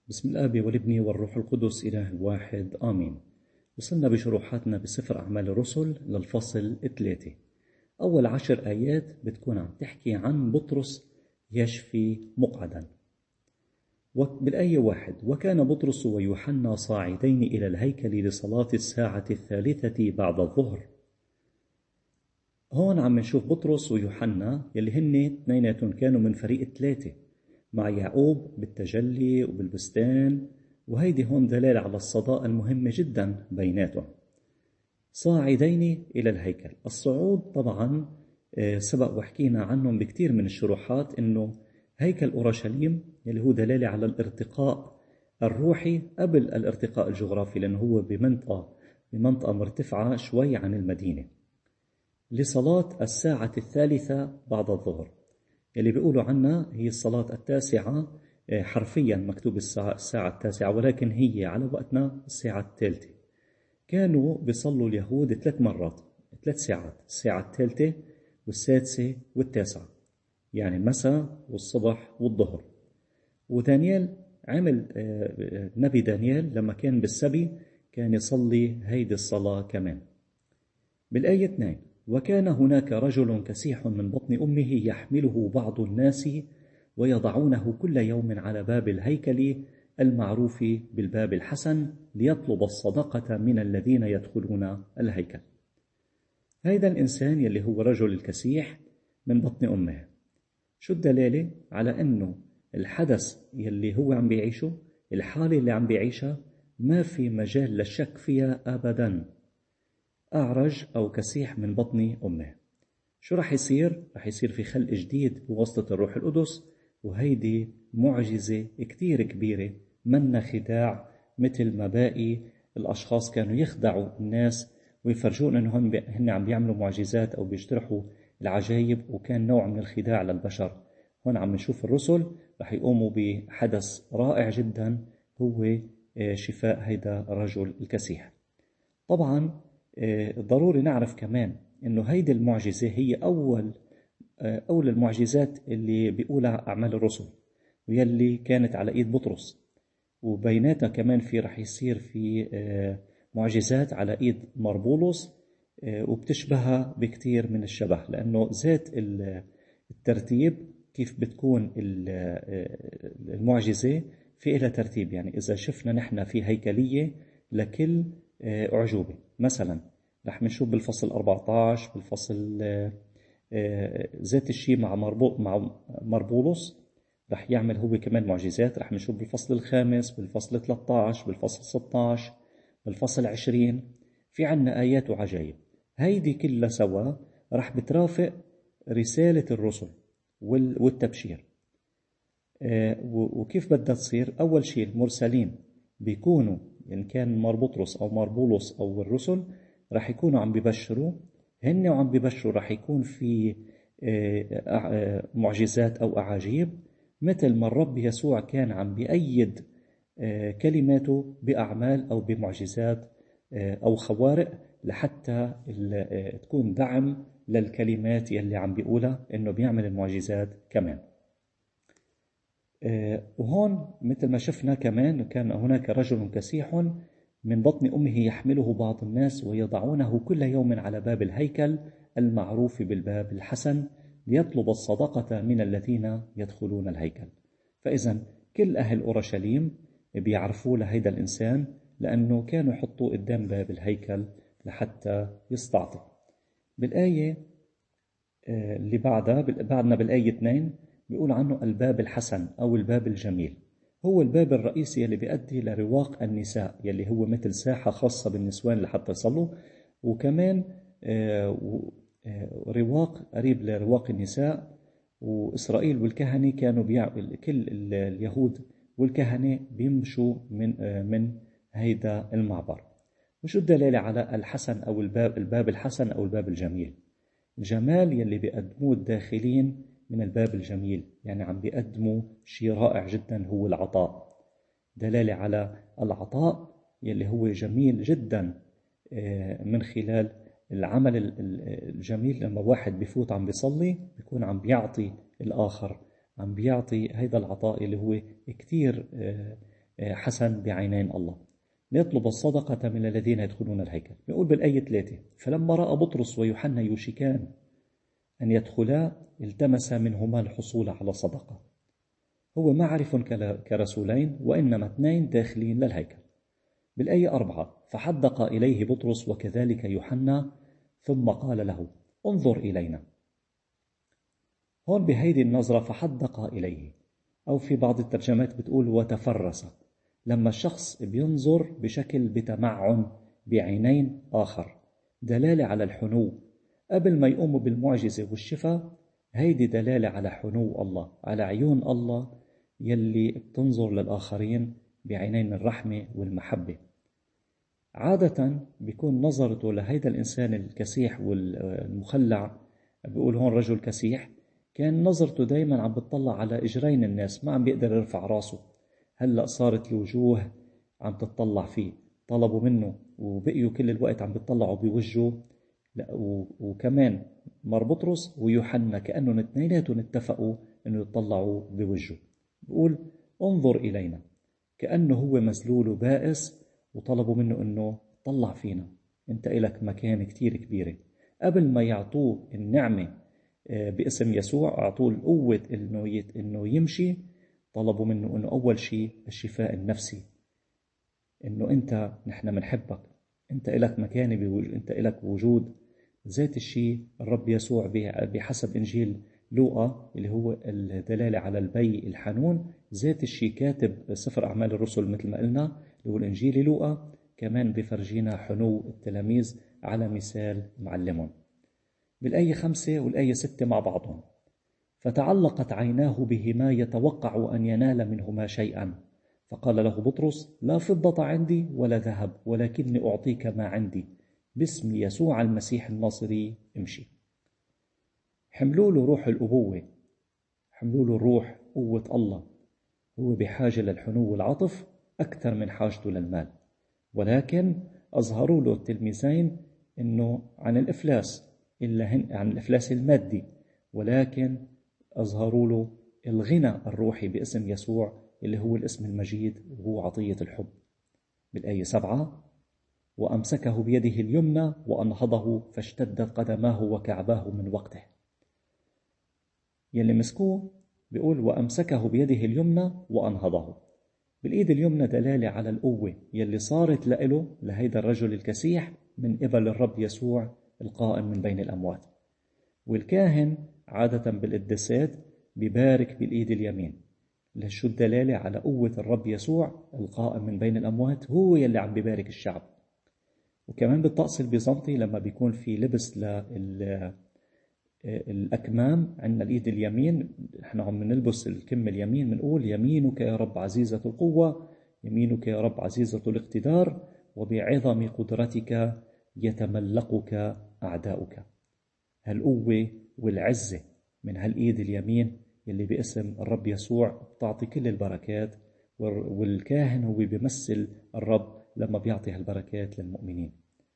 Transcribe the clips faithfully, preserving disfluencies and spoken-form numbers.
بسم الآب والابن والروح القدس إله الواحد آمين. وصلنا بشروحاتنا بسفر أعمال الرسل للفصل ثلاثة. أول عشر آيات بتكون عم تحكي عن بطرس يشفي مقعدا. بالآية واحد: وكان بطرس ويوحنا صاعدين إلى الهيكل لصلاة الساعة الثالثة بعد الظهر. هون عم نشوف بطرس ويوحنا يلي هن اثنيناتهم كانوا من فريق ثلاثة مع يعقوب بالتجلي وبالبستان، وهيدي هون دلالة على الصداقة المهمة جدا بيناتهم. صاعدين إلى الهيكل. الصعود طبعا سبق وحكينا عنهم بكثير من الشروحات، إنه هيكل أورشليم اللي هو دلالة على الارتقاء الروحي قبل الارتقاء الجغرافي، لأنه هو بمنطقة بمنطقة مرتفعة شوي عن المدينة، لصلاة الساعة الثالثة بعد الظهر، اللي بيقولوا عنها هي الصلاة التاسعة. حرفيا مكتوب الساعة, الساعة التاسعة، ولكن هي على وقتنا الساعة الثالثة. كانوا بيصلوا اليهود ثلاث مرات، ثلاث ساعات: الساعة الثالثة والسادسة والتاسعة، يعني المساء والصبح والظهر. ودانيال عمل نبي دانيال لما كان بالسبي كان يصلي هيدي الصلاة كمان. بالآية اثنين: وكان هناك رجل كسيح من بطن أمه يحمله بعض الناس ويضعونه كل يوم على باب الهيكل المعروف بالباب الحسن ليطلب الصدقة من الذين يدخلون الهيكل. هذا الإنسان يلي هو رجل الكسيح من بطن أمه، شو الدلالة؟ على أنه الحدث يلي هو عم بيعيشه، الحالة اللي عم بيعيشها، ما في مجال للشك فيها أبداً. أعرج أو كسيح من بطن أمه. شو رح يصير؟ رح يصير في خلق جديد بواسطة الروح القدس، وهيدي معجزة كتير كبيرة، منا خداع مثل ما باقي الأشخاص كانوا يخدعوا الناس ويفرجون أنهم هن عم بيعملوا معجزات أو بيجترحوا العجائب، وكان نوع من الخداع للبشر. هون عم نشوف الرسل رح يقوموا بحدث رائع جدا، هو شفاء هيدا الرجل الكسيح. طبعا ضروري نعرف كمان إنه هيدي المعجزة هي أول أول المعجزات اللي بيقولها أعمال الرسل، ويلي كانت على إيد بطرس. وبيناتها كمان في رح يصير في معجزات على إيد مربولس، وبتشبهها بكتير من الشبه، لأنه ذات الترتيب كيف بتكون المعجزة في إلها ترتيب. يعني إذا شفنا نحن في هيكلية لكل أعجوبة، مثلا رح نشوف بالفصل أربعة عشر، بالفصل ذات الشيء مع مربو مع مربولس رح يعمل هو كمان معجزات. رح نشوف بالفصل الخامس، بالفصل ثلاثة عشر، بالفصل ستة عشر، بالفصل عشرين، في عنا آيات وعجائب. هيدي كلها سوا رح بترافق رسالة الرسل والتبشير. وكيف بدها تصير؟ أول شيء المرسلين بيكونوا إن كان مار بطرس أو مار بولس أو الرسل رح يكونوا عم بيبشروا، هن وعم بيبشروا رح يكون في معجزات أو أعاجيب، مثل ما الرب يسوع كان عم بيأيد كلماته بأعمال أو بمعجزات أو خوارق، لحتى تكون دعم للكلمات يلي عم بيقولها إنه بيعمل المعجزات كمان. وهون مثل ما شفنا كمان كان هناك رجل كسيح من بطن أمه يحمله بعض الناس ويضعونه كل يوم على باب الهيكل المعروف بالباب الحسن ليطلب الصدقة من الذين يدخلون الهيكل. فإذا كل أهل أورشليم بيعرفوا لهيدا الإنسان، لأنه كانوا يحطوا قدام باب الهيكل لحتى يستعطي. بالآية اللي بعدها بعدنا بالآية اثنين بيقول عنه الباب الحسن أو الباب الجميل. هو الباب الرئيسي اللي بيؤدي لرواق النساء، يلي هو مثل ساحة خاصة بالنسوان لحتى يصلوا، وكمان رواق قريب لرواق النساء. وإسرائيل والكهنة كانوا بيعمل كل اليهود والكهنة بيمشوا من من هيدا المعبر. وشو الدلالة على الحسن أو الباب الباب الحسن أو الباب الجميل؟ الجمال يلي بيقدموه الداخلين من الباب الجميل، يعني عم بيقدموا شيء رائع جدا، هو العطاء. دلالة على العطاء يلي هو جميل جدا من خلال العمل الجميل. لما واحد بيفوت عم بيصلي بيكون عم بيعطي الآخر، عم بيعطي هيدا العطاء اللي هو كتير حسن بعينين الله، ليطلب الصدقة من الذين يدخلون الهيكل. يقول بالآية ثلاثة: فلما رأى بطرس ويوحنا يوشكان أن يدخلا التمس منهما الحصول على صدقة. هو ما عرف كرسولين، وإنما اثنين داخلين للهيكل. بالآية أربعة: فحدق إليه بطرس وكذلك يوحنا ثم قال له: انظر إلينا. هون بهيدي النظرة فحدق إليه، أو في بعض الترجمات بتقول وتفرس، لما الشخص بينظر بشكل بتمعن بعينين آخر، دلالة على الحنو. قبل ما يقوموا بالمعجزة والشفاء، هيدي دلالة على حنو الله، على عيون الله يلي بتنظر للآخرين بعينين الرحمة والمحبة. عادة بيكون نظرته لهيدا الإنسان الكسيح والمخلع، بيقول هون رجل كسيح، كان نظرته دايما عم بتطلع على إجرين الناس، ما عم بيقدر يرفع راسه. هلأ صارت الوجوه عم تتطلع فيه، طلبوا منه وبقيوا كل الوقت عم بيطلعوا بوجهه. وكمان مر بطرس ويوحنا كأنهم اثنيناتهم اتفقوا أنه يطلعوا بوجهه. بيقول انظر إلينا، كأنه هو مذلول وبائس، وطلبوا منه أنه طلع فينا، أنت إلك مكان كتير كبيرة. قبل ما يعطوه النعمة باسم يسوع، أعطوه القوة إنه إنه يمشي، طلبوا منه إنه أول شيء الشفاء النفسي، إنه أنت نحن منحبك، أنت إلك مكانة بوجود، أنت إلك وجود. ذات الشيء الرب يسوع بحسب إنجيل لوقا اللي هو الدلالة على البي الحنون، ذات الشيء كاتب سفر أعمال الرسل مثل ما قلنا اللي هو الإنجيل لوقا كمان بفرجينا حنو التلاميذ على مثال معلمهم. بالآية خمسة والآية ستة مع بعضهم: فتعلقت عيناه بهما يتوقع أن ينال منهما شيئا، فقال له بطرس: لا فضة عندي ولا ذهب، ولكني أعطيك ما عندي، باسم يسوع المسيح الناصري امشي. حملوا له روح الأبوة، حملوا له روح قوة الله. هو بحاجة للحنو والعطف أكثر من حاجته للمال، ولكن أظهروا له التلميذين أنه عن الإفلاس، إلا هن عن الإفلاس المادي، ولكن أظهروا له الغنى الروحي باسم يسوع اللي هو الاسم المجيد وهو عطية الحب. بالآية سبعة: وأمسكه بيده اليمنى وأنهضه، فاشتدت قدماه وكعباه من وقته. يلي مسكوه بيقول وأمسكه بيده اليمنى وأنهضه. بالإيد اليمنى دلالة على القوة يلي صارت له لهيدا الرجل الكسيح من قبل الرب يسوع القائم من بين الأموات. والكاهن عادة بالقداسات بيبارك بالإيد اليمين، لشو الدلالة على قوة الرب يسوع القائم من بين الأموات، هو يلي عم بيبارك الشعب. وكمان بالطقس البيزنطي لما بيكون في لبس للأكمام عندنا الإيد اليمين، احنا عم نلبس الكم اليمين، بنقول يمينك يا رب عزيزة القوة، يمينك يا رب عزيزة الاقتدار، وبعظم قدرتك يتملقك أعداؤك. هالقوة والعزة من هالإيد اليمين اللي باسم الرب يسوع بتعطي كل البركات، والكاهن هو بيمثل الرب لما بيعطي هالبركات للمؤمنين.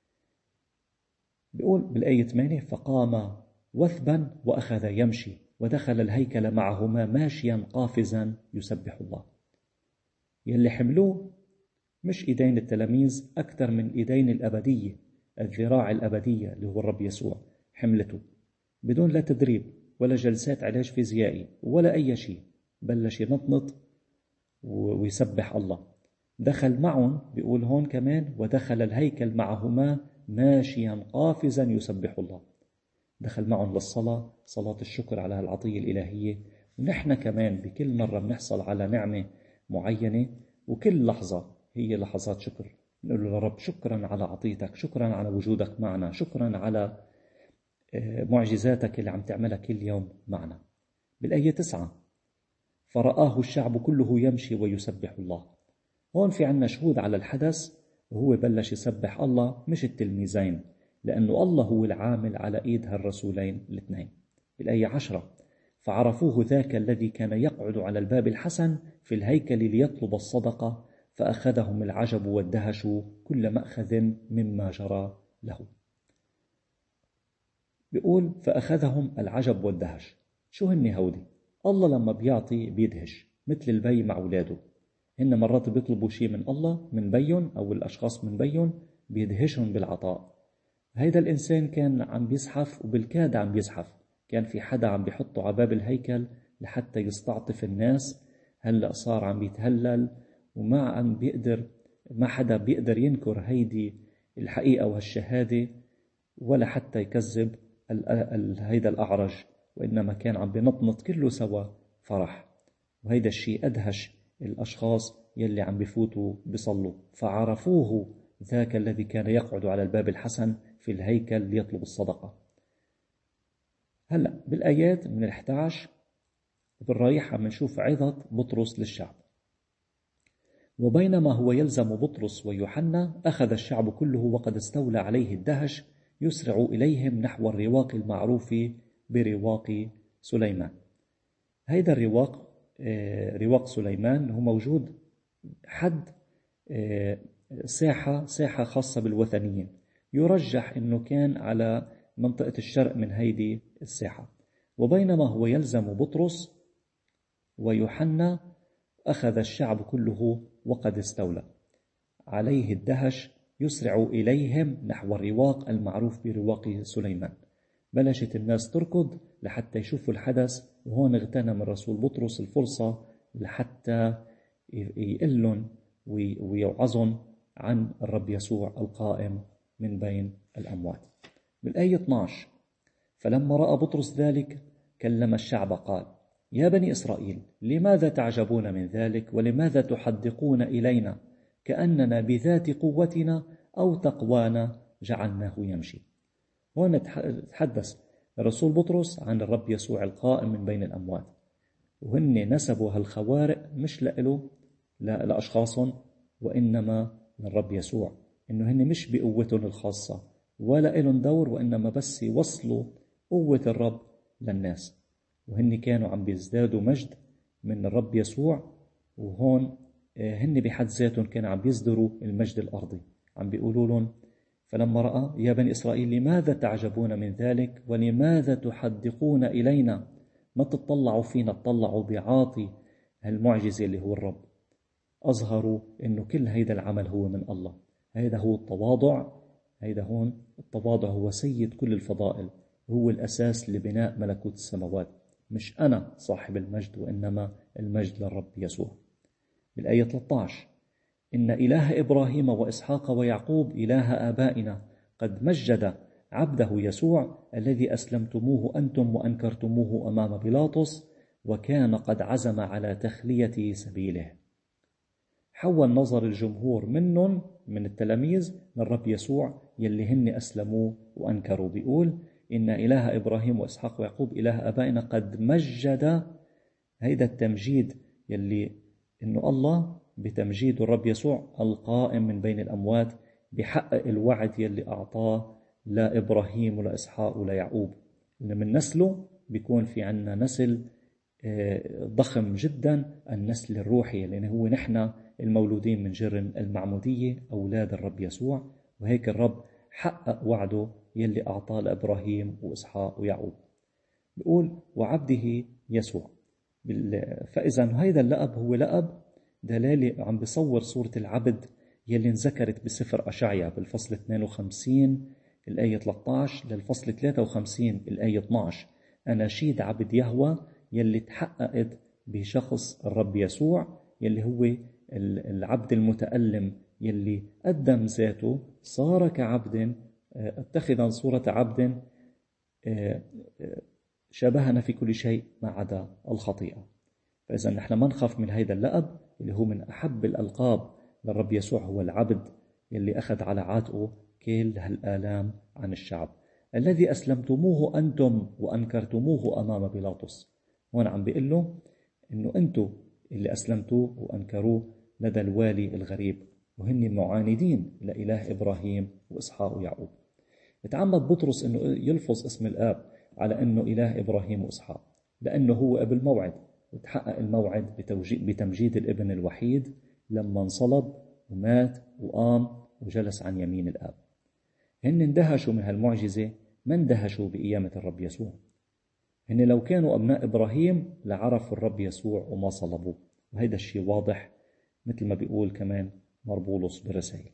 بيقول بالآية ثمانية: فقام وثبا وأخذ يمشي، ودخل الهيكل معهما ماشيا قافزا يسبح الله. يلي حملوه مش إيدين التلاميذ، أكثر من إيدين الأبدية، الذراع الأبدية اللي هو الرب يسوع حملته بدون لا تدريب ولا جلسات علاج فيزيائي ولا أي شيء، بلش ينطنط ويسبح الله. دخل معهم، بيقول هون كمان ودخل الهيكل معهما ماشيا قافزا يسبح الله. دخل معهم للصلاة، صلاة الشكر على العطية الإلهية. ونحن كمان بكل مرة بنحصل على نعمة معينة، وكل لحظة هي لحظات شكر، نقول له رب شكرا على عطيتك، شكرا على وجودك معنا، شكرا على معجزاتك اللي عم تعملها كل يوم معنا. بالآية تسعة: فرآه الشعب كله يمشي ويسبح الله. هون في عنا شهود على الحدث، وهو بلش يسبح الله مش التلميذين، لأنه الله هو العامل على إيد هالرسولين الاثنين. بالآية عشرة: فعرفوه ذاك الذي كان يقعد على الباب الحسن في الهيكل ليطلب الصدقة، فأخذهم العجب والدهش كل مأخذ مما جرى له. بيقول فأخذهم العجب والدهش. شو هني هودي؟ الله لما بيعطي بيدهش مثل البي مع أولاده. هن مرات بيطلبوا شيء من الله من بيهم أو الأشخاص من بيهم بيدهشهم بالعطاء. هيدا الإنسان كان عم بيزحف وبالكاد عم بيزحف، كان في حدا عم بيحطه على باب الهيكل لحتى يستعطف الناس. هلأ صار عم بيتهلل وما عم بيقدر، ما حدا بيقدر ينكر هيدي الحقيقة وهالشهادة ولا حتى يكذب هيدا الأعرج، وإنما كان عم بنطنط كله سوا فرح. وهيدا الشيء أدهش الأشخاص يلي عم بفوتوا بيصلوا، فعرفوه ذاك الذي كان يقعد على الباب الحسن في الهيكل ليطلب الصدقة. هلأ بالآيات من الإحدى عشر بالرايح عم نشوف عظة بطرس للشعب. وبينما هو يلزم بطرس ويوحنا أخذ الشعب كله وقد استولى عليه الدهش يسرع إليهم نحو الرواق المعروف برواق سليمان. هيدا الرواق رواق سليمان هو موجود حد ساحة ساحة خاصة بالوثنيين، يرجح أنه كان على منطقة الشرق من هيدي الساحة. وبينما هو يلزم بطرس ويوحنا أخذ الشعب كله وقد استولى عليه الدهش يسرع إليهم نحو الرواق المعروف برواق سليمان. بلشت الناس تركض لحتى يشوفوا الحدث، وهون اغتنم الرسول بطرس الفرصة لحتى يقلن ويوعظن عن الرب يسوع القائم من بين الأموات. بالآية اثني عشر فلما رأى بطرس ذلك كلم الشعب قال: يا بني إسرائيل، لماذا تعجبون من ذلك؟ ولماذا تحدقون إلينا كأننا بذات قوتنا أو تقوانا جعلناه يمشي؟ هون تحدث الرسول بطرس عن الرب يسوع القائم من بين الأموات، وهن نسبوا هالخوارق مش لإله لأشخاصهم وإنما للرب يسوع، إنه هن مش بقوتهم الخاصة ولا إلهم دور، وإنما بس يوصلوا قوة الرب للناس. وهن كانوا عم بيزدادوا مجد من الرب يسوع، وهون هن بحد ذاتهم كانوا عم بيصدروا المجد الأرضي. عم بيقولوا لهم: فلما رأى يا بني إسرائيل لماذا تعجبون من ذلك؟ ولماذا تحدقون إلينا؟ ما تطلعوا فينا، تطلعوا بعاطي هالمعجزة اللي هو الرب. أظهروا إنه كل هيدا العمل هو من الله. هيدا هو التواضع. هيدا هون التواضع هو سيد كل الفضائل، هو الأساس لبناء ملكوت السماوات. مش أنا صاحب المجد، وإنما المجد للرب يسوع. بالآية ثلاثة عشر إن إله إبراهيم وإسحاق ويعقوب إله آبائنا قد مجد عبده يسوع الذي أسلمتموه أنتم وأنكرتموه أمام بيلاطس، وكان قد عزم على تخلية سبيله. حول نظر الجمهور منهم من التلاميذ للرب يسوع يلي هن أسلموه وأنكروا. بيقول إن إله إبراهيم وإسحاق ويعقوب إله آبائنا قد مجد. هيدا التمجيد يلي إنه الله بتمجيد الرب يسوع القائم من بين الأموات بحقق الوعد يلي أعطاه لإبراهيم ولإسحاق وليعقوب، إن من نسله بيكون في عنا نسل ضخم جدا، النسل الروحي، لأنه هو نحن المولودين من جر المعمودية أولاد الرب يسوع. وهيك الرب حقق وعده يلي أعطاه لإبراهيم وإسحاق ويعقوب. بيقول وعبده يسوع. فإذا هيدا اللقب هو لقب دلالة عم بصور صورة العبد يلي انذكرت بسفر أشعيا بالفصل اثنين وخمسين الآية ثلاثة عشر للفصل ثلاثة وخمسين الآية اثني عشر، أناشيد عبد يهوى يلي تحققت بشخص الرب يسوع يلي هو العبد المتألم يلي قدم ذاته، صار كعبد، اتخذا صورة عبد، شبهنا في كل شيء ما عدا الخطيئة. فإذا نحن ما نخاف من هيدا اللقب اللي هو من أحب الألقاب للرب يسوع، هو العبد يلي أخذ على عاتقه كل هالآلام عن الشعب الذي أسلمتموه أنتم وأنكرتموه أمام بيلاطس. هون عم بيقول له إنه أنتم اللي أسلمتوه وأنكروه لدى الوالي الغريب، وهن معاندين لإله إبراهيم وإسحاق ويعقوب. يتعمد بطرس إنه يلفظ اسم الآب على إنه إله إبراهيم وإسحاق، لأنه هو ابن موعد، وتحقق الموعد بتمجيد الابن الوحيد لما انصلب ومات وقام وجلس عن يمين الآب. هن اندهشوا من هالمعجزة، ما اندهشوا بقيامة الرب يسوع. هن لو كانوا أبناء إبراهيم لعرفوا الرب يسوع وما صلبوه، وهذا الشيء واضح مثل ما بيقول كمان مربولس بالرسائل.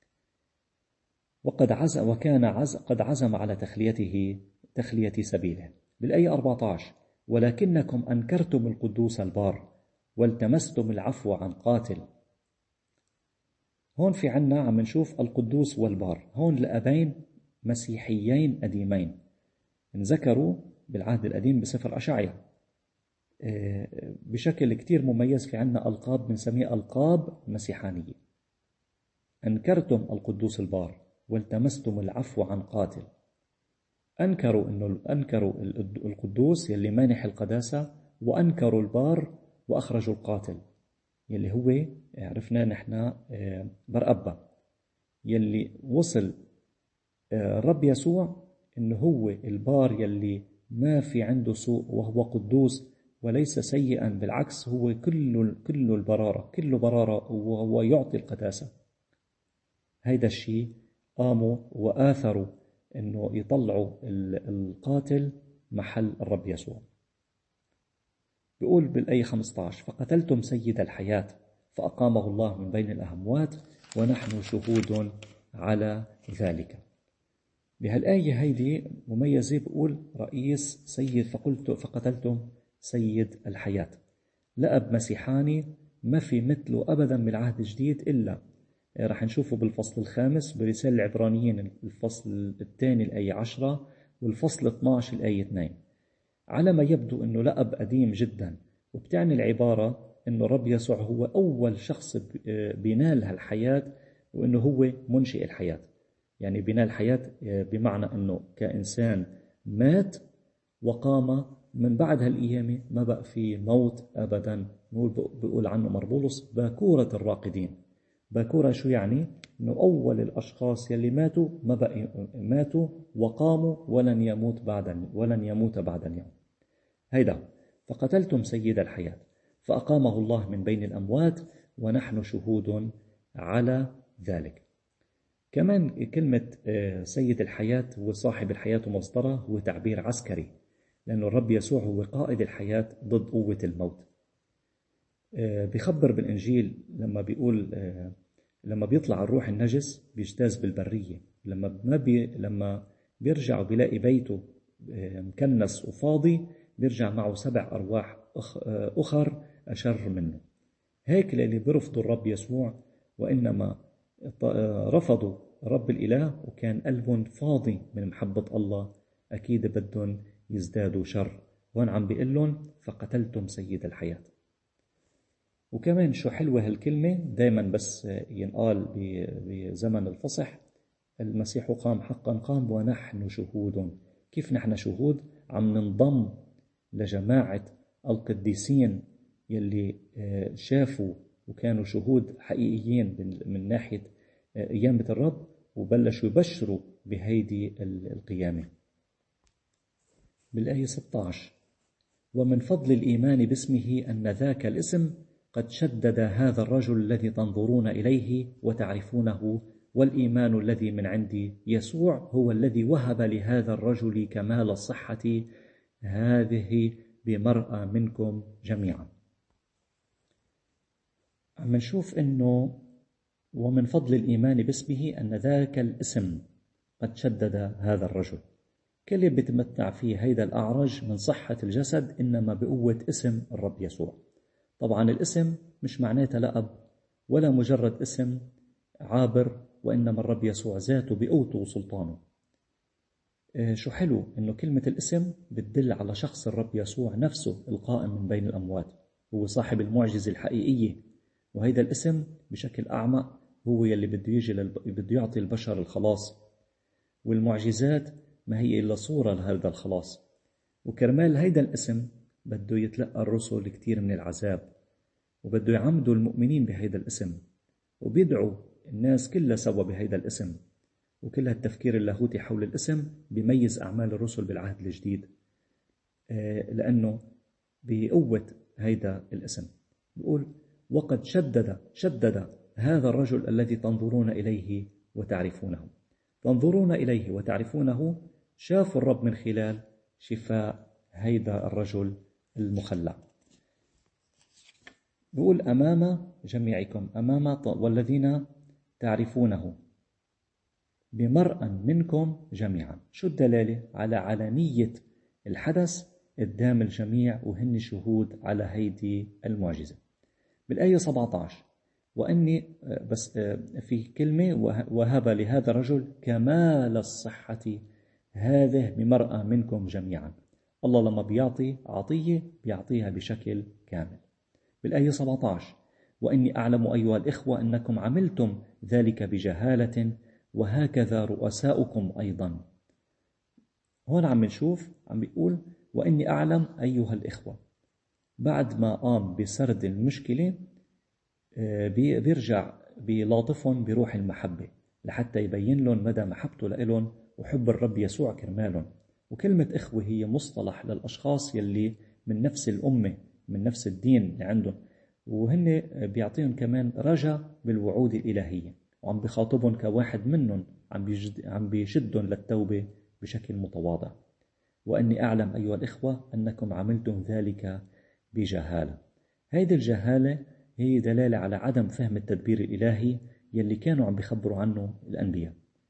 وقد عزم وكان عز قد عزم على تخليته تخلية سبيله. بالآية أربعة عشر: ولكنكم أنكرتم القدوس البار والتمستم العفو عن قاتل. هون في عنا عم نشوف القدوس والبار، هون لأبين مسيحيين قديمين انذكروا بالعهد القديم بسفر أشعيا بشكل كتير مميز. في عنا ألقاب بنسميها ألقاب مسيحانية. أنكرتم القدوس البار والتمستم العفو عن قاتل. أنكروا إنه أنكروا القدوس يلي مانح القداسة، وأنكروا البار وأخرجوا القاتل يلي هو عرفنا نحن برأبا، يلي وصل الرب يسوع إنه هو البار يلي ما في عنده سوء، وهو قدوس وليس سيئا، بالعكس هو كله كله البرارة، كله برارة، وهو يعطي القداسة. هيدا الشيء قاموا وآثروا إنه يطلعوا القاتل محل الرب يسوع. بيقول بالآية خمسة عشر: فقتلتم سيد الحياة فأقامه الله من بين الأموات ونحن شهود على ذلك. بهالآية هيدي مميزة، بيقول رئيس سيد فقلت فقتلتم سيد الحياة. لقب مسيحاني ما في مثله أبدا بالعهد الجديد، إلا رح نشوفه بالفصل الخامس برسالة العبرانيين الفصل الثاني الآية عشرة والفصل اثني عشر الآية اثنين. على ما يبدو أنه لقب قديم جدا، وبتعني العبارة أنه الرب يسوع هو أول شخص بينال هالحياة، وأنه هو منشئ الحياة. يعني بينال الحياة بمعنى أنه كإنسان مات وقام من بعد هالقيامة، ما بقى في موت أبدا. بيقول عنه مربولس باكورة الراقدين. باكورة شو يعني؟ أنه أول الأشخاص يلي ماتوا ما بقى ماتوا وقاموا ولن يموت بعد ولن يموت بعد اليوم. هيدا فقتلتم سيد الحياة فأقامه الله من بين الأموات ونحن شهود على ذلك. كمان كلمة سيد الحياة هو صاحب الحياة ومصدرها هو تعبير عسكري، لأنه الرب يسوع هو قائد الحياة ضد قوة الموت. بيخبر بالإنجيل لما بيقول لما بيطلع الروح النجس بيجتاز بالبرية، لما ما بي لما بيرجع وبيلاقي بيته مكنس وفاضي بيرجع معه سبع أرواح أخر أشر منه. هيك اللي بيرفضوا الرب يسوع وإنما رفضوا رب الإله وكان قلبهم فاضي من محبة الله، أكيد بدهم يزدادوا شر. وأنا عم بيقول لهم فقتلتم سيد الحياة. وكمان شو حلوة هالكلمة، دايما بس ينقال بزمن الفصح: المسيح قام حقا قام ونحن شهود. كيف نحن شهود؟ عم ننضم لجماعة القديسين يلي شافوا وكانوا شهود حقيقيين من ناحية قيامة الرب، وبلشوا يبشروا بهيدي القيامة. بالآية ستة عشر: ومن فضل الإيمان باسمه أن ذاك الاسم قد شدد هذا الرجل الذي تنظرون إليه وتعرفونه، والإيمان الذي من عند يسوع هو الذي وهب لهذا الرجل كمال الصحة هذه بمرأة منكم جميعا. عم نشوف إنه ومن فضل الإيمان باسمه أن ذاك الاسم قد شدد هذا الرجل. كل بيتمتع فيه هيدا الأعرج من صحة الجسد إنما بقوة اسم الرب يسوع. طبعا الاسم مش معناته لقب ولا مجرد اسم عابر، وإنما الرب يسوع ذاته بقوته وسلطانه. شو حلو إنه كلمة الاسم بتدل على شخص الرب يسوع نفسه القائم من بين الأموات، هو صاحب المعجزة الحقيقية. وهيدا الاسم بشكل أعمق هو يلي بده يجي للب... بده يعطي البشر الخلاص، والمعجزات ما هي إلا صورة لهذا الخلاص. وكرمال هيدا الاسم بده يتلقى الرسل كتير من العذاب، وبده يعمدوا المؤمنين بهيدا الاسم، وبيدعوا الناس كلها سوا بهيدا الاسم. وكل هالتفكير اللاهوتي حول الاسم بيميز أعمال الرسل بالعهد الجديد، لأنه بقوة هيدا الاسم. بيقول وقد شدد شدد هذا الرجل الذي تنظرون إليه وتعرفونه. تنظرون إليه وتعرفونه، شافوا الرب من خلال شفاء هيدا الرجل المخلع. بيقول أمام جميعكم، أمام والذين تعرفونه بمرأ منكم جميعا. شو الدلالة؟ على علانية الحدث قدام الجميع وهن شهود على هيدي المعجزة. بالآية سبعة عشر وأني بس في كلمة وهب لهذا الرجل كمال الصحة هذه بمرأة منكم جميعا. الله لما بيعطي عطية بيعطيها بشكل كامل. بالآية سبعة عشر وإني أعلم أيها الإخوة أنكم عملتم ذلك بجهالة وهكذا رؤساؤكم أيضا. هون عم نشوف عم بيقول وإني أعلم أيها الإخوة، بعد ما قام بسرد المشكلة بيرجع بيلاطفهم بروح المحبة لحتى يبين لهم مدى محبته لهم وحب الرب يسوع كرمالهم. وكلمة إخوة هي مصطلح للأشخاص يلي من نفس الأمة من نفس الدين اللي عندهم، وهن بيعطيهم كمان رجا بالوعود الإلهية، وعم بخاطبهم كواحد منهم عم بيجد عم بيشدهم للتوبة بشكل متواضع. وأني أعلم أيها الإخوة أنكم عملتم ذلك بجهالة. هذه الجهالة هي دلالة على عدم فهم التدبير الإلهي يلي كانوا عم بيخبروا عنه الأنبياء،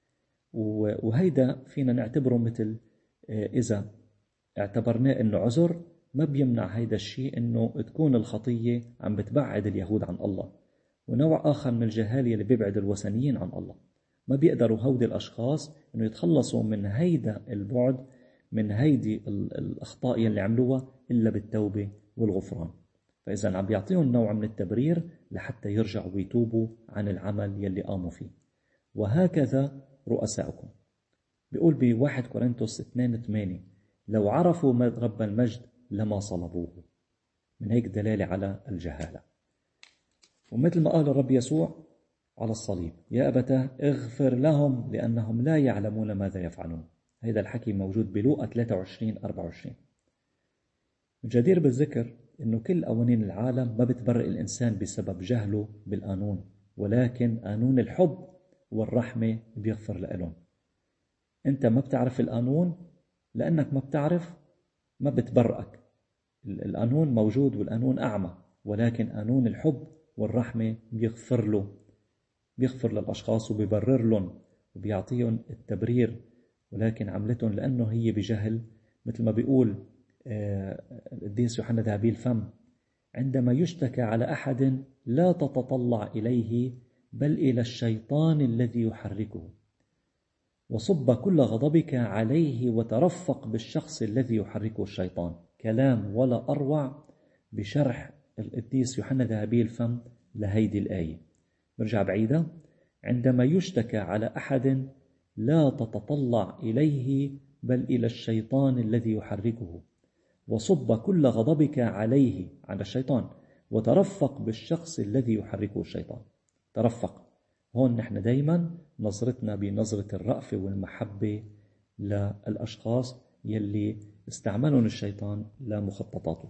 وهيدا فينا نعتبره مثل إذا اعتبرناه إنه عذر، ما بيمنع هيدا الشيء إنه تكون الخطية عم بتبعد اليهود عن الله. ونوع آخر من الجهالة اللي بيبعد الوثنيين عن الله، ما بيقدروا هودي الأشخاص إنه يتخلصوا من هيدا البعد من هيدي الأخطاء اللي عملوها إلا بالتوبة والغفران. فإذا عم بيعطيهم نوع من التبرير لحتى يرجعوا ويتوبوا عن العمل يلي قاموا فيه. وهكذا رؤساؤكم. بيقول بواحد كورنثوس اثنين ثمانية لو عرفوا رب المجد لما صلبوه. من هيك دلالة على الجهالة. ومثل ما قال الرب يسوع على الصليب يا أبتاه اغفر لهم لأنهم لا يعلمون ماذا يفعلون. هذا الحكي موجود بلوقا ثلاثة وعشرين أربعة وعشرين. جدير بالذكر أنه كل قوانين العالم ما بتبرئ الإنسان بسبب جهله بالقانون، ولكن قانون الحب والرحمة بيغفر لهم. أنت ما بتعرف القانون لأنك ما بتعرف ما بتبرئك. القانون موجود والقانون أعمى، ولكن قانون الحب والرحمة بيغفر له بيغفر للأشخاص وبيبرر لهم وبيعطيهم التبرير، ولكن عملتهم لأنه هي بجهل. مثل ما بيقول القديس يوحنا ذهبي الفم عندما يشتكى على أحد لا تتطلع إليه بل إلى الشيطان الذي يحركه، وصب كل غضبك عليه وترفق بالشخص الذي يحركه الشيطان. كلام ولا أروع بشرح القديس يوحنا ذهبي الفم لهيدي الآية. برجع بعيدة عندما يشتكى على أحد لا تتطلع إليه بل إلى الشيطان الذي يحركه، وصب كل غضبك عليه على الشيطان وترفق بالشخص الذي يحركه الشيطان. ترفق هون نحن دايما نظرتنا بنظرة الرأفة والمحبة للأشخاص يلي استعملهم الشيطان لمخططاته.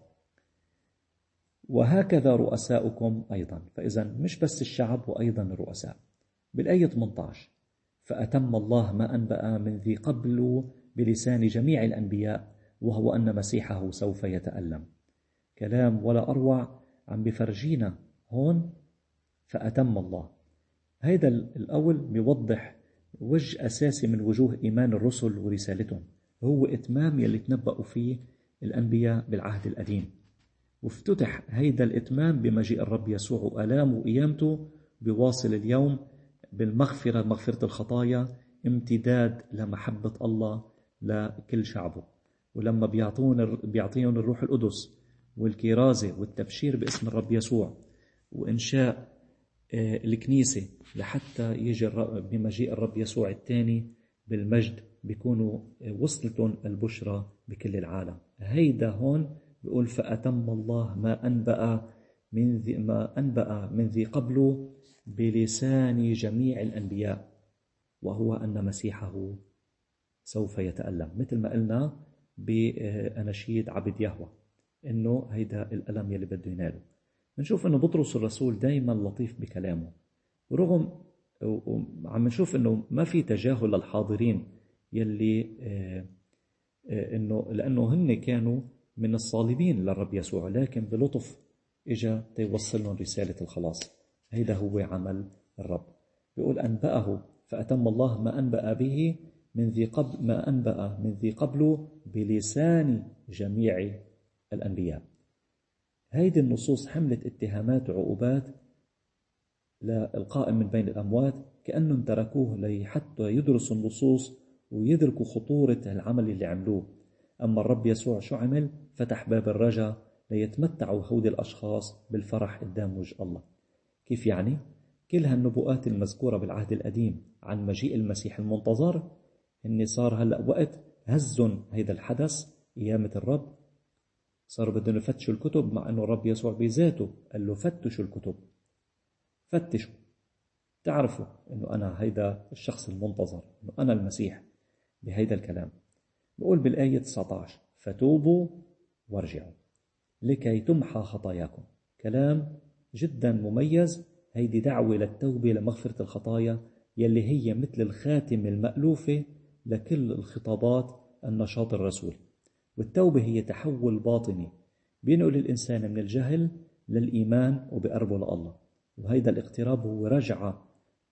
وهكذا رؤساؤكم أيضا. فإذا مش بس الشعب وأيضا الرؤساء. بالآية ثمانية عشر فأتم الله ما أنبأ من ذي قبل بلسان جميع الأنبياء وهو أن مسيحه سوف يتألم. كلام ولا أروع عم بفرجينا هون. فأتم الله هيدا الأول بيوضح وجه أساسي من وجوه إيمان الرسل ورسالتهم، هو إتمام يلي تنبأوا فيه الأنبياء بالعهد القديم. وافتتح هيدا الإتمام بمجيء الرب يسوع وآلامه وقيامته بواصل اليوم بالمغفرة، مغفرة الخطايا، امتداد لمحبة الله لكل شعبه. ولما بيعطون بيعطيهم الروح القدس والكرازة والتبشير باسم الرب يسوع وإنشاء الكنيسة لحتى يجي بمجيء الرب يسوع الثاني بالمجد بيكونوا وصلتهم البشرى بكل العالم. هيدا هون بيقول فأتم الله ما أنبأ من ذي ما أنبأ من ذي قبله بلسان جميع الأنبياء وهو أن مسيحه سوف يتألم. مثل ما قلنا بأناشيد عبد يهوه إنه هيدا الألم يلي بده يناله. نشوف إنه بطرس الرسول دايما لطيف بكلامه، ورغم عم نشوف إنه ما في تجاهل للحاضرين يلي إنه لأنه هن كانوا من الصالبين للرب يسوع، لكن بلطف إجا تيوصل لهم رسالة الخلاص. هيدا هو عمل الرب. بيقول أنبأه فأتم الله ما أنبأ به من ذي قبل ما أنبأ من ذي قبله بلسان جميع الأنبياء. هيدي النصوص حملت اتهامات وعقوبات للقائم من بين الأموات، كأنهم تركوه لحتى يدرسوا النصوص ويدركوا خطورة العمل اللي عملوه. أما الرب يسوع شو عمل؟ فتح باب الرجاء ليتمتعوا هؤلاء الأشخاص بالفرح قدام وجه الله. كيف يعني؟ كل هالنبوءات المذكورة بالعهد القديم عن مجيء المسيح المنتظر إن صار هلأ وقت هزن هيدا الحدث قيامة الرب. صاروا بدهم يفتشوا الكتب، مع أنه الرب يسوع بذاته قال له فتشوا الكتب، فتشوا تعرفوا أنه أنا هيدا الشخص المنتظر، أنه أنا المسيح. بهيدا الكلام بقول بالآية تسعة عشر فتوبوا وارجعوا لكي تمحى خطاياكم. كلام جدا مميز. هيدي دعوة للتوبة لمغفرة الخطايا يلي هي مثل الخاتم المألوفة لكل الخطابات النشاط الرسول. والتوبة هي تحول باطني بينقل الإنسان من الجهل للإيمان وبقربه لله. وهيدا الاقتراب هو رجعة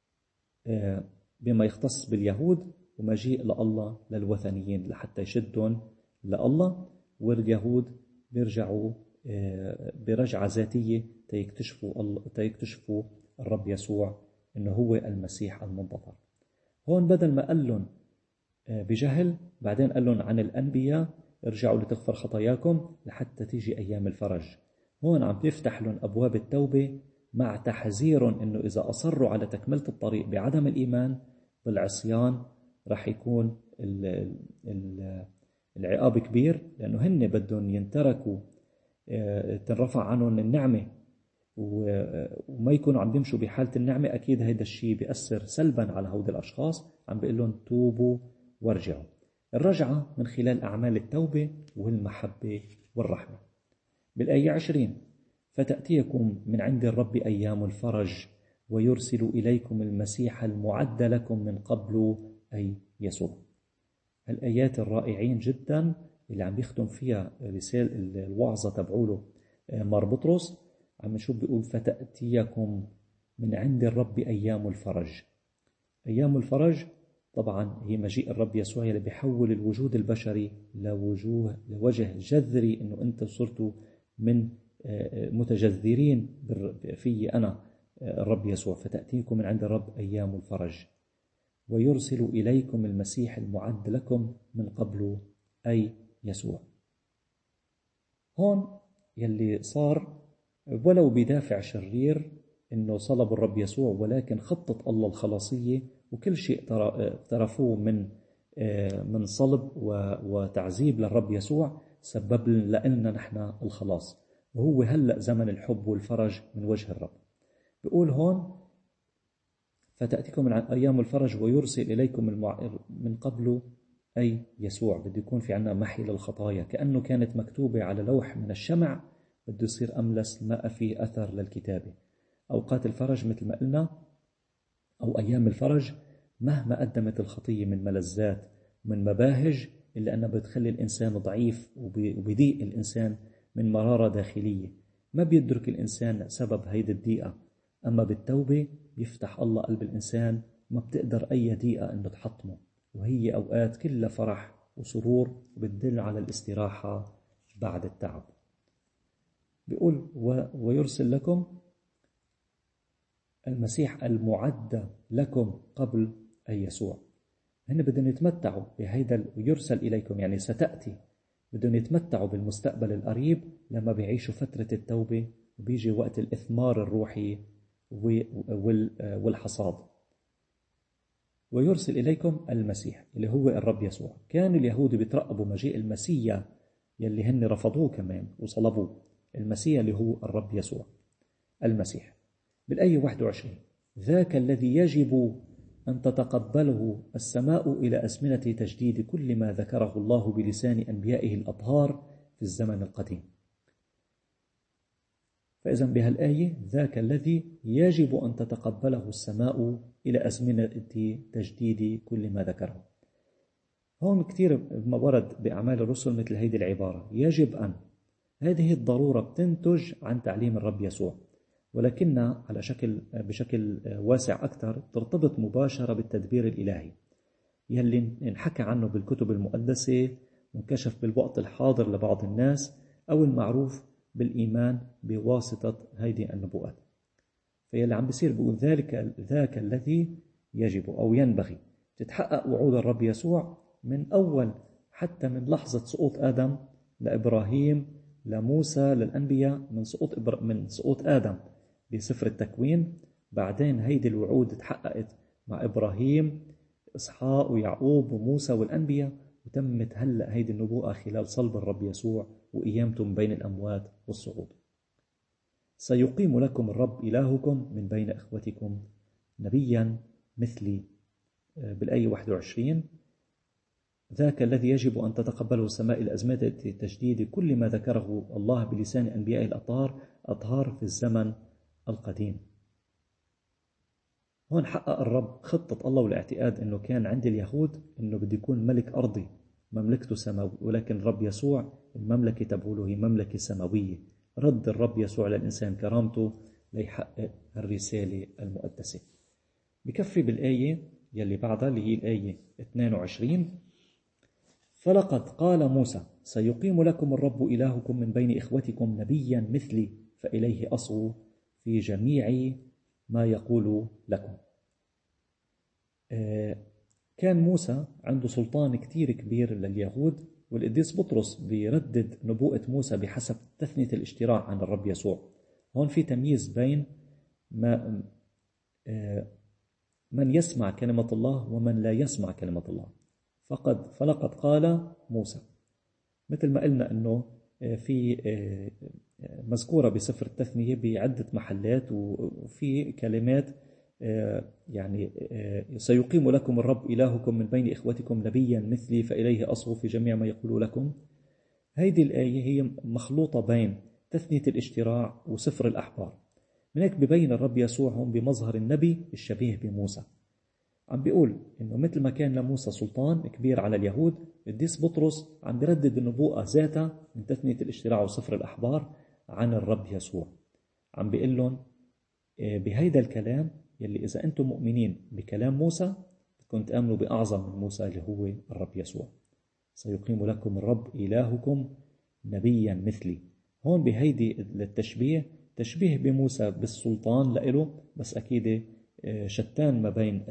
بما يختص باليهود ومجيء لله للوثنيين لحتى يشدهم لله، واليهود بيرجعوا برجعة ذاتية تيكتشفوا, تيكتشفوا الرب يسوع إنه هو المسيح المنتظر. هون بدل ما قال لهم بجهل، بعدين قال لهم عن الأنبياء ارجعوا لتغفر خطاياكم لحتى تيجي أيام الفرج. هون عم بيفتح لهم أبواب التوبة مع تحذيرهم إنه إذا أصروا على تكملة الطريق بعدم الإيمان بالعصيان رح يكون العقاب كبير، لأنه هن بدهم ينتركوا تنرفع عنهم النعمة وما يكونوا عم بيمشوا بحالة النعمة. أكيد هيدا الشيء بيأثر سلبا على هؤلاء الأشخاص. عم بيقول لهم توبوا وارجعوا. الرجعة من خلال أعمال التوبة والمحبة والرحمة. بالآية عشرين فتأتيكم من عند الرب أيام الفرج ويرسل إليكم المسيح المعد لكم من قبل أي يسوع. الآيات الرائعين جدا اللي عم بيختم فيها رسالة الوعظة تبعوله مار بطرس. عم نشوف بيقول فتأتيكم من عند الرب أيام الفرج. أيام الفرج طبعا هي مجيء الرب يسوع اللي بيحول الوجود البشري لوجوه لوجه جذري، إنه أنت صرتوا من متجذرين في أنا الرب يسوع. فتأتيكم من عند الرب أيام الفرج ويرسل إليكم المسيح المعد لكم من قبل أي يسوع. هون يلي صار ولو بدافع شرير إنه صلب الرب يسوع، ولكن خطة الله الخلاصية وكل شيء اقترفوه من من صلب وتعذيب للرب يسوع سبب لنا نحن الخلاص. وهو هلأ زمن الحب والفرج من وجه الرب. بيقول هون فتأتيكم من أيام الفرج ويرسل إليكم من قبل أي يسوع. بده يكون في عنا محي للخطايا، كأنه كانت مكتوبة على لوح من الشمع بده يصير أملس ما في أثر للكتابة. أوقات الفرج مثل ما قلنا أو أيام الفرج مهما قدمت الخطية من ملذات ومن مباهج إلا أنها بتخلي الإنسان ضعيف وبيضيق الإنسان من مرارة داخلية ما بيدرك الإنسان سبب هيدي الضيقة. أما بالتوبة يفتح الله قلب الإنسان ما بتقدر أي ضيقة أنه تحطمه، وهي أوقات كلها فرح وسرور وبتدل على الاستراحة بعد التعب. بيقول ويرسل لكم المسيح المعد لكم قبل أي يسوع. هن بدهم يتمتعوا بهيدا ويرسل إليكم يعني ستأتي، بدهم يتمتعوا بالمستقبل القريب لما بيعيشوا فترة التوبة وبيجي وقت الإثمار الروحي والحصاد. ويرسل إليكم المسيح اللي هو الرب يسوع. كان اليهود بيترقبوا مجيء المسيح يلي هن رفضوه كمان وصلبوه. المسيح اللي هو الرب يسوع المسيح. بالآية واحد وعشرين ذاك الذي يجب أن تتقبله السماء إلى أزمنة تجديد كل ما ذكره الله بلسان أنبيائه الأطهار في الزمن القديم. فإذا بهالآية ذاك الذي يجب أن تتقبله السماء إلى أزمنة تجديد كل ما ذكره. هون كتير ما ورد بأعمال الرسل مثل هذه العبارة يجب أن. هذه الضرورة بتنتج عن تعليم الرب يسوع، ولكنها على شكل بشكل واسع أكثر ترتبط مباشرة بالتدبير الإلهي يلي انحكى عنه بالكتب المقدسة وانكشف بالوقت الحاضر لبعض الناس أو المعروف بالإيمان بواسطة هيدي النبوءات. فيلي عم بيصير بيقول ذلك ذاك الذي يجب أو ينبغي تتحقق وعود الرب يسوع من أول حتى من لحظة سقوط آدم لإبراهيم لموسى للأنبياء، من سقوط إبر... من سقوط آدم بسفر التكوين. بعدين هيدي الوعود تحققت مع إبراهيم إسحاق ويعقوب وموسى والأنبياء، وتمت هلأ هيدي النبوءة خلال صلب الرب يسوع وقيامته من بين الأموات والصعود. سيقيم لكم الرب إلهكم من بين إخوتكم نبيا مثلي، بالآية واحد وعشرين، ذاك الذي يجب أن تتقبله سماء الأزمنة لتجديد كل ما ذكره الله بلسان أنبياء الأطهار أطهار في الزمن القديم. هون حقق الرب خطة الله والاعتقاد أنه كان عند اليهود أنه بده يكون ملك أرضي مملكته سماوي، ولكن الرب يسوع المملكة تبعوله هي مملكة سماوية. رد الرب يسوع للإنسان كرامته ليحقق الرسالة المقدسة. بكفي بالآية يلي بعدها اللي هي الآية اثنين وعشرين، فلقد قال موسى سيقيم لكم الرب إلهكم من بين إخوتكم نبيا مثلي فإليه أصغوا في جميع ما يقول لكم. كان موسى عنده سلطان كتير كبير لليهود، والقديس بطرس بيردد نبوءة موسى بحسب تثنية الاشتراع عن الرب يسوع. هون في تمييز بين ما من يسمع كلمة الله ومن لا يسمع كلمة الله. فقد فلقد قال موسى، مثل ما قلنا أنه في مذكورة بسفر التثنية بعدة محلات وفي كلمات يعني سيقيم لكم الرب إلهكم من بين إخوتكم نبيا مثلي فإليه أصغوا في جميع ما يقول لكم. هذه الآية هي مخلوطة بين تثنية الاشتراع وسفر الأحبار. من هيك ببين الرب يسوع هم بمظهر النبي الشبيه بموسى. عم بيقول إنه مثل ما كان لموسى سلطان كبير على اليهود، القديس بطرس عم بيردد النبوءة ذاتها من تثنية الاشتراع وسفر الأحبار عن الرب يسوع. عم بيقول لهم بهيدا الكلام يلي إذا أنتم مؤمنين بكلام موسى كنت آمنوا بأعظم من موسى اللي هو الرب يسوع. سيقيم لكم الرب إلهكم نبيا مثلي. هون بهيدي التشبيه تشبيه بموسى بالسلطان لإله، بس أكيد شتان ما بين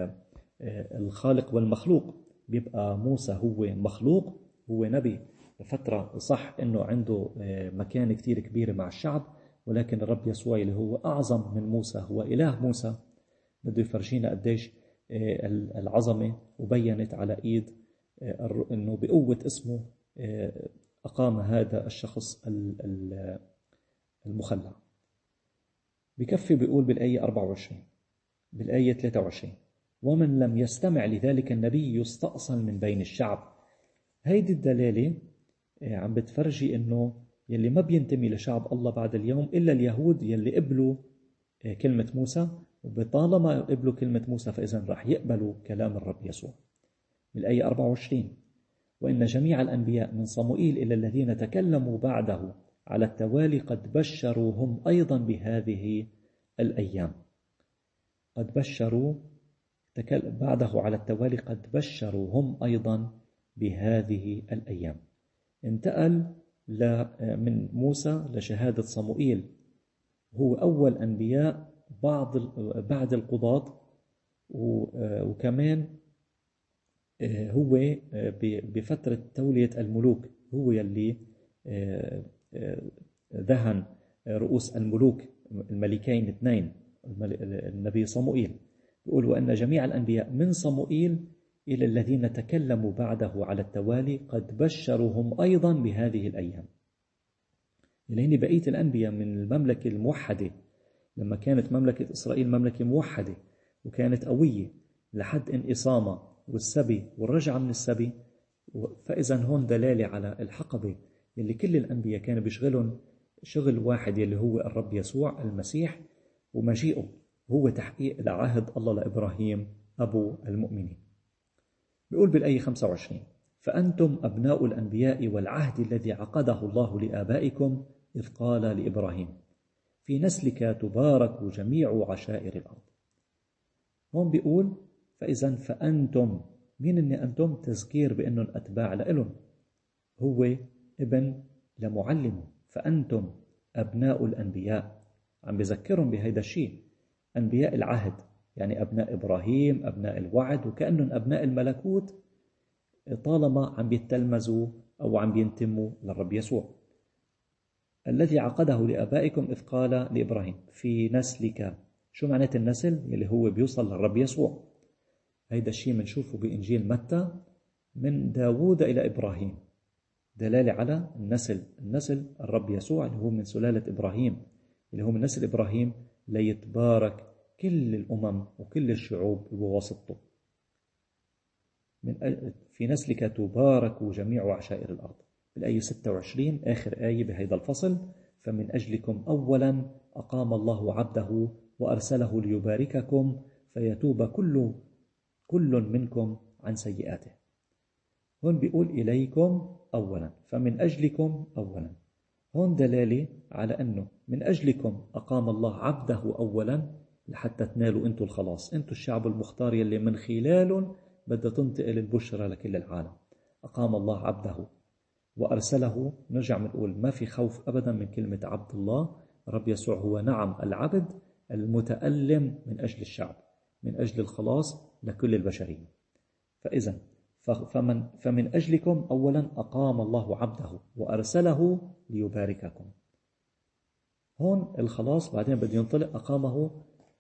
الخالق والمخلوق. بيبقى موسى هو مخلوق، هو نبي بفترة صح إنه عنده مكان كتير كبير مع الشعب، ولكن الرب يسوع اللي هو أعظم من موسى هو إله موسى بده يفرجينا قديش العظمة، وبينت على إيد إنه بقوة اسمه أقام هذا الشخص المخلع. بكفي بيقول بالآية أربعة وعشرين بالآية ثلاثة وعشرين، ومن لم يستمع لذلك النبي يستأصل من بين الشعب. هيدي الدلالة عم بتفرجي إنه يلي ما بينتمي لشعب الله بعد اليوم إلا اليهود يلي قبلوا كلمة موسى، وبطالما قبلوا كلمة موسى فإذن راح يقبلوا كلام الرب يسوع. بالآية أربعة وعشرين، وإن جميع الأنبياء من صموئيل إلى الذين تكلموا بعده على التوالي قد بشروا هم أيضا بهذه الأيام. قد بشروا بعده على التوالي قد بشروا هم أيضا بهذه الأيام. انتقل من موسى لشهادة صموئيل، هو أول أنبياء بعض بعد القضاة، وكمان هو بفترة تولية الملوك هو يلي ذهن رؤوس الملوك الملكين اثنين النبي صموئيل. يقول وأن جميع الأنبياء من صموئيل إلى الذين تكلموا بعده على التوالي قد بشرهم أيضا بهذه الأيام. لأن بقية الأنبياء من المملكة الموحدة، لما كانت مملكة إسرائيل مملكة موحدة وكانت قوية لحد انقسامها والسبي والرجعة من السبي، فإذا هون دلالة على الحقبة اللي كل الأنبياء كانوا بيشغلون شغل واحد اللي هو الرب يسوع المسيح، ومجيئه هو تحقيق لعهد الله لإبراهيم أبو المؤمنين. بيقول بالآية خمسة وعشرين فأنتم أبناء الأنبياء والعهد الذي عقده الله لآبائكم إذ قال لإبراهيم في نسلك تبارك جميع عشائر الأرض. هون بيقول فإذا فأنتم، مين إني أنتم؟ تذكير بأنهم أتباع لإلهم، هو ابن لمعلمه، فأنتم أبناء الأنبياء، عم بذكرهم بهيدا الشيء، أنبياء العهد يعني أبناء إبراهيم، أبناء الوعد، وكأنهم أبناء الملكوت طالما عم بيتلمذوا أو عم بينتموا للرب يسوع. الذي عقده لآبائكم إذ قال لإبراهيم في نسلك. شو معنات النسل؟ اللي هو بيوصل للرب يسوع. هيدا الشيء منشوفه بإنجيل متى من داوود إلى إبراهيم، دلالة على النسل، النسل الرب يسوع اللي هو من سلالة إبراهيم، اللي هو من نسل إبراهيم ليتبارك كل الأمم وكل الشعوب بواسطته. من في نسلك تبارك جميع عشائر الأرض. بالآية ستة وعشرين آخر آية بهذا الفصل، فمن أجلكم أولا أقام الله عبده وأرسله ليبارككم فيتوب كل كل منكم عن سيئاته. هون بيقول إليكم أولا، فمن أجلكم أولا، هون دلالة على أنه من أجلكم أقام الله عبده أولا لحتى تنالوا أنتوا الخلاص، أنتوا الشعب المختار يلي من خلالهم بدها تنتقل البشرى لكل العالم. أقام الله عبده وأرسله. نرجع بنقول ما في خوف أبدا من كلمة عبد الله. رب يسوع هو نعم العبد المتألم من أجل الشعب، من أجل الخلاص لكل البشرية. فإذا فمن, فمن أجلكم أولا أقام الله عبده وأرسله ليبارككم. هون الخلاص بعدين بده ينطلق أقامه.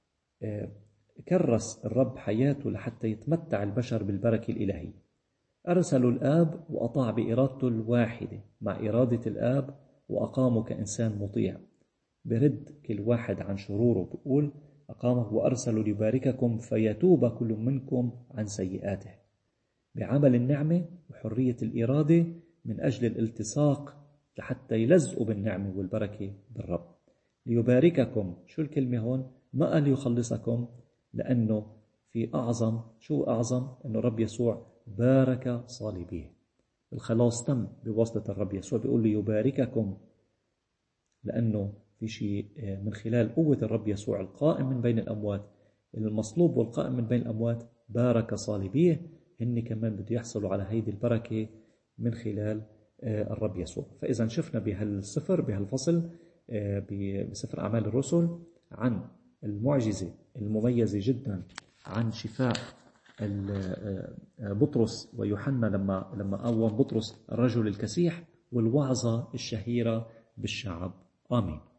كرس الرب حياته لحتى يتمتع البشر بالبركة الإلهية. أرسلوا الآب وأطاع بإرادته الواحدة مع إرادة الآب وأقامه كإنسان مطيع، برد كل واحد عن شروره. بيقول أقامه وأرسلوا ليبارككم فيتوب كل منكم عن سيئاته، بعمل النعمة وحرية الإرادة من أجل الالتصاق لحتى يلزقوا بالنعمة والبركة بالرب. ليبارككم، شو الكلمة هون؟ ما قال يخلصكم، لأنه في أعظم، شو أعظم؟ أنه رب يسوع بارك صالبيه. الخلاص تم بواسطة الرب يسوع. بيقول لي يبارككم لأنه في شيء من خلال قوة الرب يسوع القائم من بين الأموات، المصلوب والقائم من بين الأموات، بارك صالبيه. هن كمان بده يحصلوا على هيدي البركة من خلال الرب يسوع. فإذا شفنا بهالسفر بهالفصل بسفر أعمال الرسل عن المعجزة المميزة جدا عن شفاء بطرس ويوحنا لما لما قوم بطرس الرجل الكسيح، والوعظة الشهيرة بالشعب. آمين.